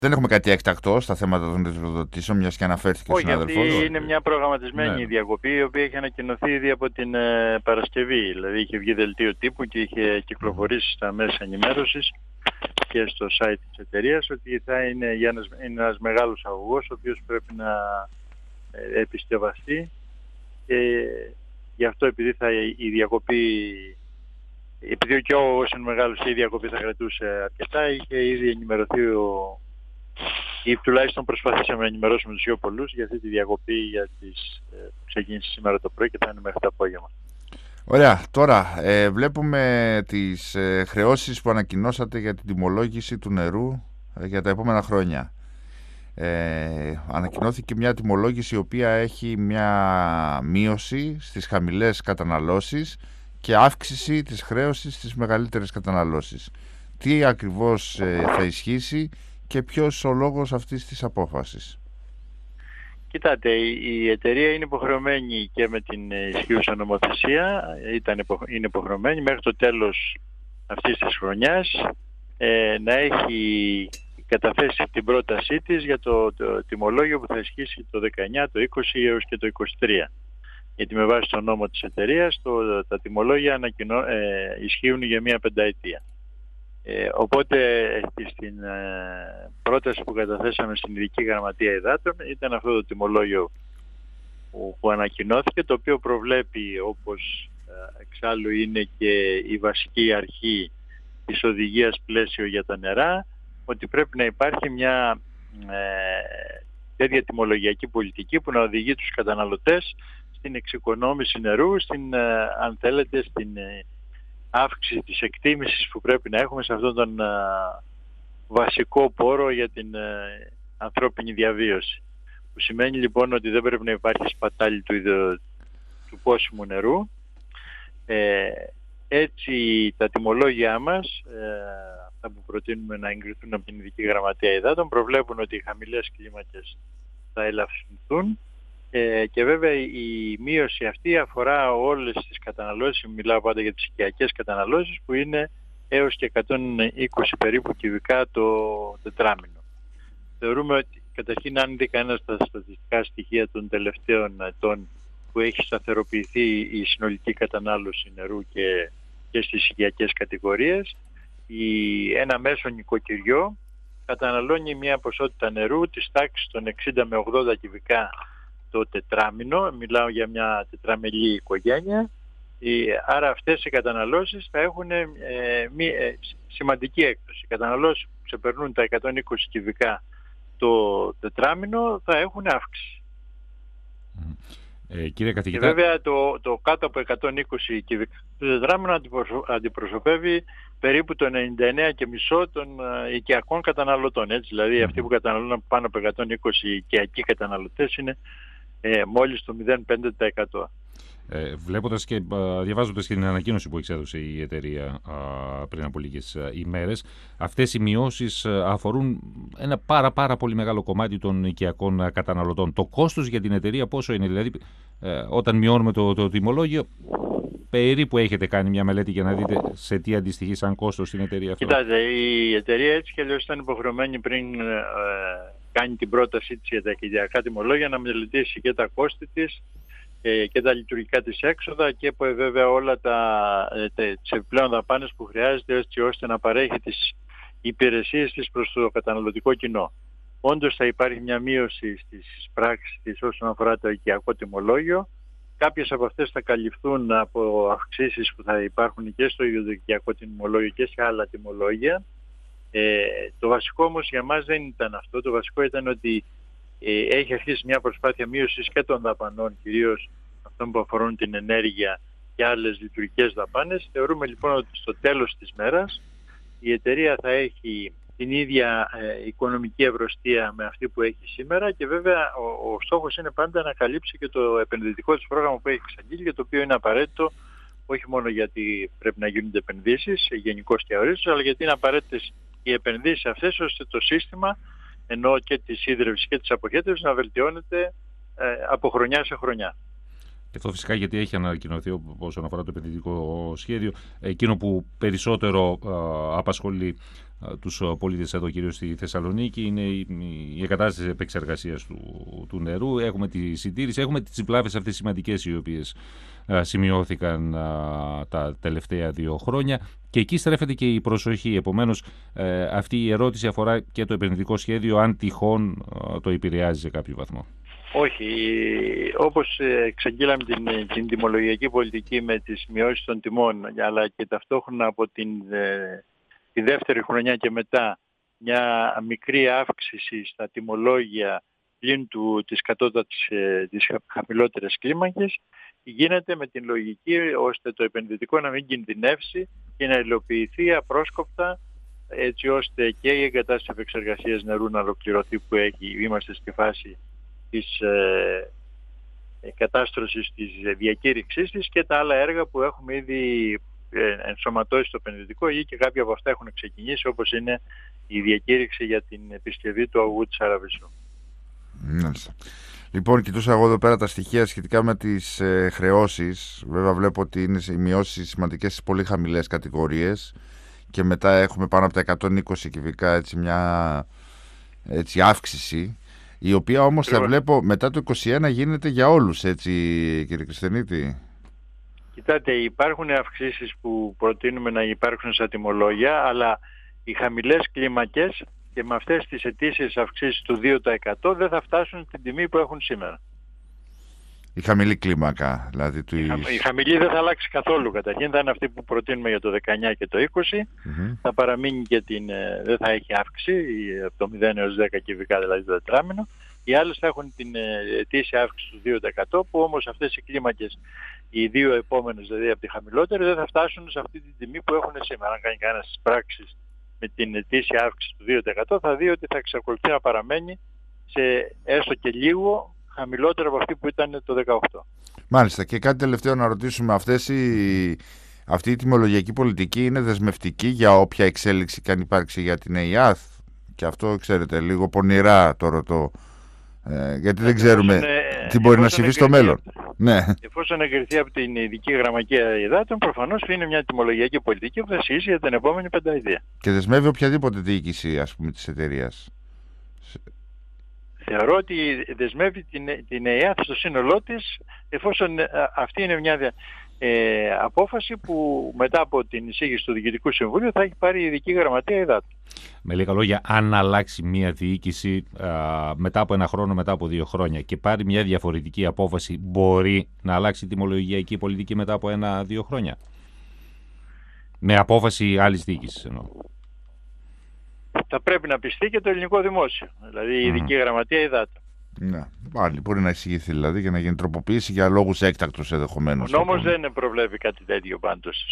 Δεν έχουμε κάτι έκτακτο στα θέματα των υδροδοτήσεων, μιας και αναφέρθηκε ο Όχι, συνάδελφος. αυτή είναι μια προγραμματισμένη Ναι. διακοπή, η οποία είχε ανακοινωθεί ήδη από την Παρασκευή. Δηλαδή είχε βγει δελτίο τύπου και είχε κυκλοφορήσει στα μέσα ενημέρωσης και στο site της εταιρείας ότι θα είναι ένας μεγάλος αγωγός, ο οποίος πρέπει να επισκευαστεί, και γι' αυτό, επειδή η διακοπή, επειδή και ο αγωγός είναι μεγάλος και η διακοπή θα κρατούσε αρκετά, είχε ήδη ενημερωθεί ή τουλάχιστον προσπαθήσαμε να ενημερώσουμε τους πιο πολλούς για αυτή τη διακοπή, που ξεκίνησε σήμερα το πρωί και θα είναι μέχρι το απόγευμα. Ωραία. Τώρα βλέπουμε τις χρεώσεις που ανακοινώσατε για την τιμολόγηση του νερού για τα επόμενα χρόνια. Ανακοινώθηκε μια τιμολόγηση η οποία έχει μια μείωση στις χαμηλές καταναλώσεις και αύξηση της χρέωσης στις μεγαλύτερες καταναλώσεις. Τι ακριβώς θα ισχύσει και ποιος ο λόγος αυτής της απόφασης? Κοιτάτε, η εταιρεία είναι υποχρεωμένη και με την ισχύουσα νομοθεσία, είναι υποχρεωμένη μέχρι το τέλος αυτής της χρονιάς να έχει καταθέσει την πρότασή της για το τιμολόγιο που θα ισχύσει το 19, το 20 έως και το 23. Γιατί με βάση τον νόμο της εταιρείας τα τιμολόγια ισχύουν για μία πενταετία. Οπότε στην πρόταση που καταθέσαμε στην Ειδική Γραμματεία Υδάτων ήταν αυτό το τιμολόγιο που ανακοινώθηκε, το οποίο προβλέπει, όπως εξάλλου είναι και η βασική αρχή της οδηγίας πλαίσιο για τα νερά, ότι πρέπει να υπάρχει μια τέτοια τιμολογιακή πολιτική που να οδηγεί τους καταναλωτές στην εξοικονόμηση νερού, αν θέλετε, στην αύξηση της εκτίμησης που πρέπει να έχουμε σε αυτόν τον βασικό πόρο για την ανθρώπινη διαβίωση. Που σημαίνει λοιπόν ότι δεν πρέπει να υπάρχει σπατάλη του πόσιμου νερού. Έτσι τα τιμολόγια μας, αυτά που προτείνουμε να εγκριθούν από την Ειδική Γραμματεία Υδάτων, προβλέπουν ότι οι χαμηλές κλίμακες θα ελαφρυνθούν. Και βέβαια η μείωση αυτή αφορά όλες τις καταναλώσεις, μιλάω πάντα για τις οικιακές καταναλώσεις, που είναι έως και 120 περίπου κυβικά το τετράμινο. Θεωρούμε ότι καταρχήν, αν δει κανένας τα στατιστικά στοιχεία των τελευταίων ετών, που έχει σταθεροποιηθεί η συνολική κατανάλωση νερού και στις οικιακές κατηγορίες, ένα μέσο νοικοκυριό καταναλώνει μια ποσότητα νερού της τάξης των 60 με 80 κυβικά το τετράμινο, μιλάω για μια τετραμελή οικογένεια, άρα αυτές οι καταναλώσεις θα έχουν σημαντική έκπτωση. Οι καταναλώσεις που ξεπερνούν τα 120 κυβικά το τετράμινο θα έχουν αύξηση. Κύριε καθηγητά... Και βέβαια το κάτω από 120 κυβικά το τετράμινο αντιπροσωπεύει περίπου το 99,5% των οικιακών καταναλωτών. Έτσι, δηλαδή αυτοί που καταναλώνουν πάνω από 120 οικιακοί καταναλωτές είναι μόλις το 0,5%. Βλέποντας και διαβάζοντας και την ανακοίνωση που εξέδωσε η εταιρεία πριν από λίγες ημέρες, αυτές οι μειώσεις αφορούν ένα πάρα πολύ μεγάλο κομμάτι των οικιακών καταναλωτών. Το κόστος για την εταιρεία πόσο είναι? Δηλαδή, όταν μειώνουμε το τιμολόγιο, περίπου έχετε κάνει μια μελέτη για να δείτε σε τι αντιστοιχεί σαν κόστος στην εταιρεία αυτό? Κοιτάτε, η εταιρεία έτσι και αλλιώς ήταν υποχρεωμένη πριν κάνει την πρότασή της για τα οικιακά τιμολόγια να μελετήσει και τα κόστη της και τα λειτουργικά της έξοδα και βέβαια όλα τις επιπλέον δαπάνες που χρειάζεται, έτσι ώστε να παρέχει τις υπηρεσίες της προς το καταναλωτικό κοινό. Όντως θα υπάρχει μια μείωση στις πράξεις της όσον αφορά το οικιακό τιμολόγιο. Κάποιες από αυτές θα καλυφθούν από αυξήσεις που θα υπάρχουν και στο ίδιο το οικιακό τιμολόγιο και σε άλλα τιμολόγια. Το βασικό όμως για μας δεν ήταν αυτό. Το βασικό ήταν ότι έχει αρχίσει μια προσπάθεια μείωσης και των δαπανών, κυρίως αυτών που αφορούν την ενέργεια και άλλες λειτουργικές δαπάνες. Θεωρούμε λοιπόν ότι στο τέλος της μέρας η εταιρεία θα έχει την ίδια οικονομική ευρωστία με αυτή που έχει σήμερα, και βέβαια ο στόχος είναι πάντα να καλύψει και το επενδυτικό της πρόγραμμα που έχει εξαγγείλει, για το οποίο είναι απαραίτητο όχι μόνο γιατί πρέπει να γίνονται επενδύσεις γενικώς και αορίστως, αλλά γιατί είναι απαραίτητες οι επενδύσεις αυτές ώστε το σύστημα, ενώ και τη ίδρυυση και της αποχέτευσης, να βελτιώνεται από χρονιά σε χρονιά. Και αυτό φυσικά γιατί έχει ανακοινωθεί όσον αφορά το επενδυτικό σχέδιο. Εκείνο που περισσότερο απασχολεί τους πολίτες εδώ, κυρίως στη Θεσσαλονίκη, είναι η εγκατάσταση επεξεργασίας του νερού. Έχουμε τη συντήρηση, έχουμε τις βλάβες αυτές σημαντικές οι οποίες σημειώθηκαν τα τελευταία 2 χρόνια, και εκεί στρέφεται και η προσοχή. Επομένως, αυτή η ερώτηση αφορά και το επενδυτικό σχέδιο, αν τυχόν το επηρεάζει σε κάποιο βαθμό. Όχι. Όπως εξαγγείλαμε την τιμολογιακή πολιτική με τις μειώσεις των τιμών, αλλά και ταυτόχρονα από τη δεύτερη χρονιά και μετά μια μικρή αύξηση στα τιμολόγια πλην της κατώτατης της χαμηλότερης κλίμακες, γίνεται με την λογική ώστε το επενδυτικό να μην κινδυνεύσει και να υλοποιηθεί απρόσκοπτα, έτσι ώστε και η εγκατάσταση επεξεργασίας νερού να ολοκληρωθεί, που είμαστε στη φάση της κατάστρωσης της διακήρυξής της, και τα άλλα έργα που έχουμε ήδη ενσωματώσει στο επενδυτικό ή και κάποια από αυτά έχουν ξεκινήσει, όπως είναι η διακήρυξη για την επισκευή του αγωγού της Αραβισσού. Λοιπόν, κοιτούσα εγώ εδώ πέρα τα στοιχεία σχετικά με τις χρεώσεις. Βέβαια βλέπω ότι είναι οι μειώσεις σημαντικές στις πολύ χαμηλές κατηγορίες, και μετά έχουμε πάνω από τα 120 κυβικά, έτσι μια αύξηση, η οποία όμως θα βλέπω μετά το 2021 γίνεται για όλους, έτσι κύριε Κρυσθενίτη. Κοιτάτε, υπάρχουν αυξήσεις που προτείνουμε να υπάρξουν στα τιμολόγια, αλλά οι χαμηλές κλίμακες και με αυτές τις ετήσιες αυξήσεις του 2% δεν θα φτάσουν στην τιμή που έχουν σήμερα. η χαμηλή κλίμακα, δηλαδή η χαμηλή δεν θα αλλάξει καθόλου. Καταρχήν θα είναι αυτή που προτείνουμε για το 19 και το 20. Θα παραμείνει και δεν θα έχει αύξηση από το 0 έως 10 κυβικά, δηλαδή το τετράμινο. Οι άλλες θα έχουν την ετήσια αύξηση του 2%, που όμως αυτές οι κλίμακες, οι δύο επόμενες δηλαδή από τη χαμηλότερη, δεν θα φτάσουν σε αυτή την τιμή που έχουν σήμερα. Αν κάνει κανένας τις πράξεις με την ετήσια αύξηση του 2%, θα δει ότι θα εξακολουθεί να παραμένει σε έστω και λίγο χαμηλότερο από αυτή που ήταν το 2018. Μάλιστα. Και κάτι τελευταίο να ρωτήσουμε. Αυτή η τιμολογιακή πολιτική είναι δεσμευτική για όποια εξέλιξη και αν υπάρξει για την ΕΙΑΘ? Και αυτό, ξέρετε, λίγο πονηρά το ρωτώ. Γιατί δεν ξέρουμε τι μπορεί να συμβεί στο μέλλον. Ναι. Εφόσον εγκριθεί από την Ειδική Γραμματεία Υδάτων, προφανώς είναι μια τιμολογιακή πολιτική που θα ισχύσει για την επόμενη πενταετία. Και δεσμεύει οποιαδήποτε διοίκηση, ας πούμε, της εταιρείας? Θεωρώ ότι δεσμεύει την ΕΙΑΘ στο σύνολό της, εφόσον αυτή είναι μια απόφαση που μετά από την εισήγηση του Διοικητικού Συμβουλίου θα έχει πάρει η Ειδική Γραμματεία Υδάτων. Με λίγα λόγια, αν αλλάξει μια διοίκηση μετά από 1 χρόνο, μετά από 2 χρόνια και πάρει μια διαφορετική απόφαση, μπορεί να αλλάξει η τιμολογιακή πολιτική μετά από 1-2 χρόνια? Με απόφαση άλλης διοίκησης εννοώ. Θα πρέπει να πιστεί και το ελληνικό δημόσιο, δηλαδή η Ειδική Γραμματεία Υδάτων. Ναι, πάλι μπορεί να εισηγηθεί δηλαδή, για να γίνει τροποποίηση για λόγους έκτακτους ενδεχομένως. Ο νόμος δεν προβλέπει κάτι τέτοιο πάντως.